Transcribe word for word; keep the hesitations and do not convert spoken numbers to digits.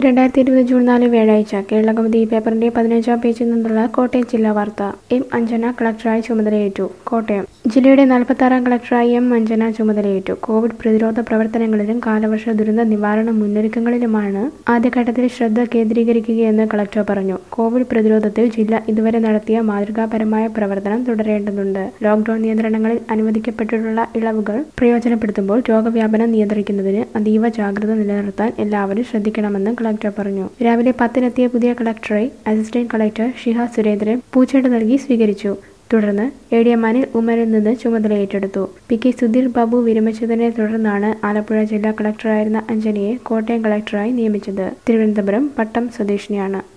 രണ്ടായിരത്തി ഇരുപത് ജൂൺ നാല് വ്യാഴാഴ്ച കേരളകൗമുദി പേപ്പറിന്റെ പതിനഞ്ചാം പേജിൽ നിന്നുള്ള കോട്ടയം ജില്ലാ വാർത്ത. എം അഞ്ജന കളക്ടറായി ചുമതലയേറ്റു. കോട്ടയം ജില്ലയുടെ നാൽപ്പത്താറാം കളക്ടറായി എം അഞ്ജന ചുമതലയേറ്റു. കോവിഡ് പ്രതിരോധ പ്രവർത്തനങ്ങളിലും കാലവർഷ ദുരന്ത നിവാരണ മുന്നൊരുക്കങ്ങളിലുമാണ് ആദ്യഘട്ടത്തിൽ ശ്രദ്ധ കേന്ദ്രീകരിക്കുകയെന്ന് കളക്ടർ പറഞ്ഞു. കോവിഡ് പ്രതിരോധത്തിൽ ജില്ല ഇതുവരെ നടത്തിയ മാതൃകാപരമായ പ്രവർത്തനം തുടരേണ്ടതുണ്ട്. ലോക്ഡൌൺ നിയന്ത്രണങ്ങളിൽ അനുവദിക്കപ്പെട്ടിട്ടുള്ള ഇളവുകൾ പ്രയോജനപ്പെടുത്തുമ്പോൾ രോഗവ്യാപനം നിയന്ത്രിക്കുന്നതിന് അതീവ ജാഗ്രത നിലനിർത്താൻ എല്ലാവരും ശ്രദ്ധിക്കണമെന്ന് കളക്ടർ പറഞ്ഞു. രാവിലെ പത്തിനെത്തിയ പുതിയ കളക്ടറെ അസിസ്റ്റന്റ് കളക്ടർ ഷിഹ സുരേന്ദ്രൻ പൂച്ചെണ്ട് നൽകി സ്വീകരിച്ചു. തുടർന്ന് എ ഡി എം അനിൽ ഉമരിൽ നിന്ന് ചുമതല ഏറ്റെടുത്തു. പി കെ സുധീർ ബാബു വിരമിച്ചതിനെ തുടർന്നാണ് ആലപ്പുഴ ജില്ലാ കളക്ടറായിരുന്ന അഞ്ജനയെ കോട്ടയം കളക്ടറായി നിയമിച്ചത്. തിരുവനന്തപുരം പട്ടം സ്വദേശിനിയാണ്.